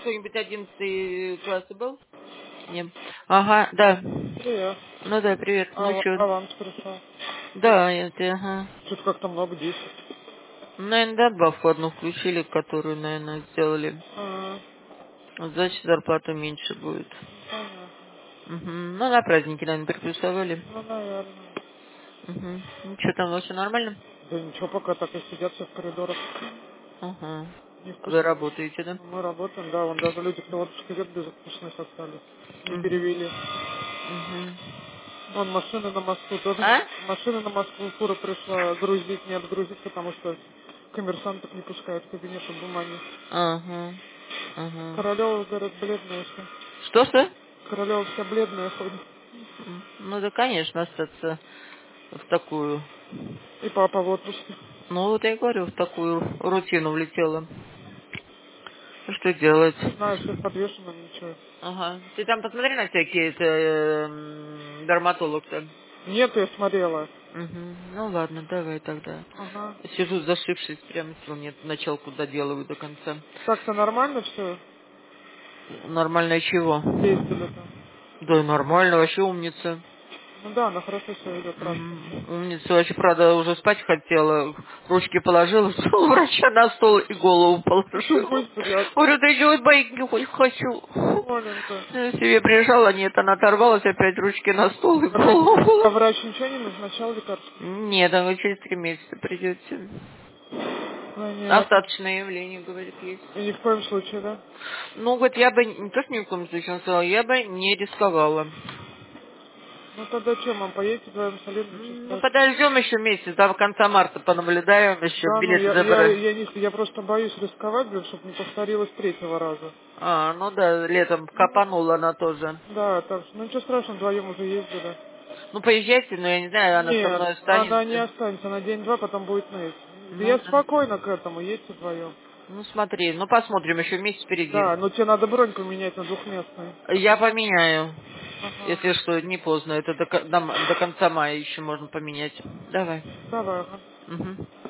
кто-нибудь 11 класса был? Нет. Ага, да. Привет. Ну да, привет. Ну что? Аванс пришел. Да, это, ага. Что-то как-то много, 10. Наверное, да, добавку одну включили, которую, наверное, сделали. А, Значит, зарплата меньше будет. понятно. Угу. Ну, на праздники, наверное, приплюсовали. Ну, наверное. Угу. Ну, что там, все нормально? Да ничего, пока так и сидят все в коридорах. Угу. Вы Невкусно. работаете, да? Мы работаем, да, вон даже люди, кто в отпуск идет, безвкусных остались. Не Угу. перевели. Угу. Вон машины на Москву тоже. А? Машина на Москву, фура пришла грузить, не отгрузить, потому что коммерсантов не пускают в кабинет бумаги. Ага. Ага. Королева, говорят, бледная вся. Что? Королева вся бледная ходит. Ну да, конечно, остаться в такую, И папа в отпуске. ну вот я и говорю, в такую рутину влетела. Ну что делать? Не знаю, всех подвешено, ничего. Ага. Ты там посмотри на всякие дерматолог-то. Нет, я смотрела. Угу. Ну ладно, давай тогда. Ага. Сижу зашившись, прям сил нет, началку доделываю до конца. Так-то нормально все? Нормально чего? Ездили там? Да нормально, вообще умница. Ну да, она хорошо все идет, правда. Умница, вообще, правда, уже спать хотела, ручки положила, у врача на стол и голову положила. Господи, а Говорю, да идет байки, хоть хочу. Оленька. Я себе прижала, нет, она оторвалась, опять ручки на стол и Врач, голову. а врач ничего не назначал лекарств? Нет, она через 3 месяца придете. Понятно. Остаточное явление, говорит, есть. И ни в коем случае, да? Ну, говорит, я бы, не то, что ни в коем случае, он сказал, я бы не рисковала. Ну тогда что, мам, поедете вдвоем с Алиной, ничего Ну, страшного. подождем еще месяц, до конца марта понаблюдаем, еще Да, ну билеты я, я, забрать. я, не, я просто боюсь рисковать, блин, чтобы не повторилось третьего раза. А, ну да, летом Ну, капанула она тоже. да, так что, ну ничего страшного, вдвоем уже ездили. Ну, поезжайте, но я не знаю, она со Нет, мной она не останется. останется, на день-два, потом будет ныть. Ну, Я да. спокойно к этому, едьте вдвоем. Ну, смотри, ну, посмотрим, еще месяц впереди. Да, но тебе надо бронь поменять на двухместный. Я поменяю. Ага. Если что, не поздно, это до конца мая еще можно поменять. Давай. Давай, ага. Угу.